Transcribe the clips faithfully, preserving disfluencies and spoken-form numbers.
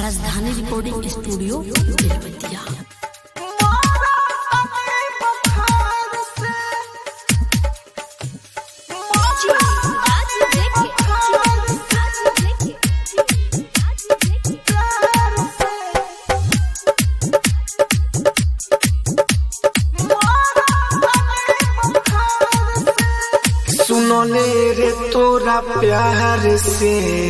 राजधानी recording studio Belwatia. सुनो ले रे तोरा प्यार से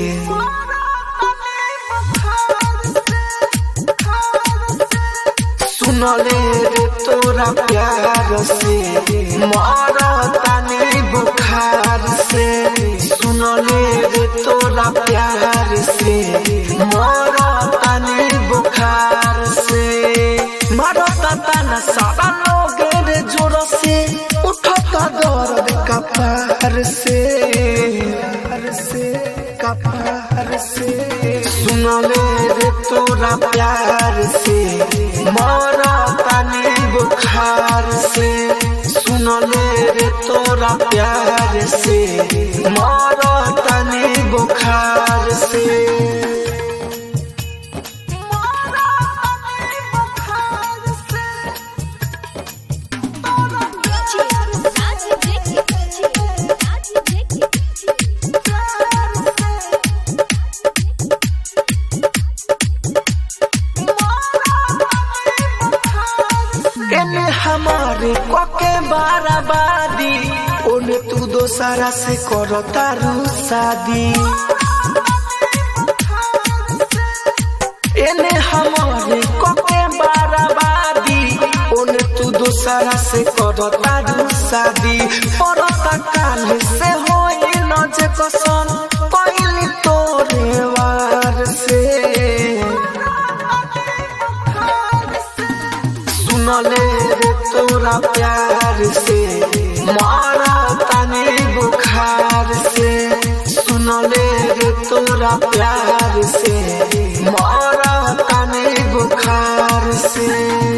सुनो ले रे तोरा प्यार से मारा तानी बुखार से सुनो ले रे तोरा प्यार से मारा तानी बुखार से मारा ताना सारा लोग रे जोर से उठता दर्द कपार से से कपार से सुनो ले रे तोरा प्यार से मारा तानी बुखार से सुनो ले रे तोरा प्यार से मारा तानी बुखार से हमारे कोके बाराबादी ओने तू दोसरा से करो तारू शादी एने हमारे कोके बाराबादी ओने तू दोसरा से करो तारू शादी परता काल से होई न जे कसम कोइली तोरे वार से सुनो ले रे तोरा प्यार से मारा तानी बुखार से सुनो ले रे तोरा प्यार से मारा तानी बुखार से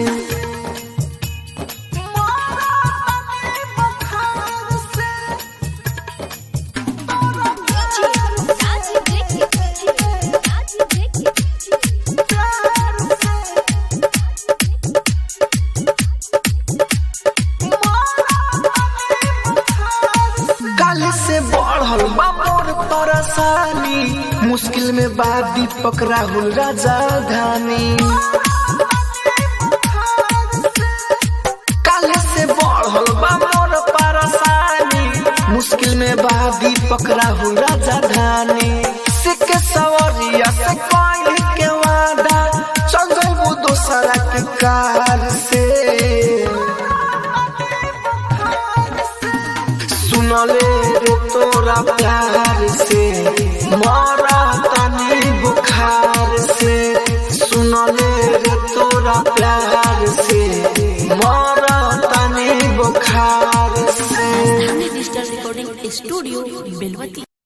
से बढ़ल बा मोर परेशानी मुश्किल में बा दीपक राहुल राजधानी कल से बढ़ल बा मोर परेशानी मुश्किल में बा दीपक राहुल राजधानी सिक्के सवरिया से कोई के वादा चल जाइबो दोसरा के कार से सुनो ले रे तोरा प्यार से मारा तानी बुखार से सुनो ले रे तोरा प्यार से मारा तानी बुखार से राजधानी डिजिटल रिकॉर्डिंग स्टूडियो बेलवतिया।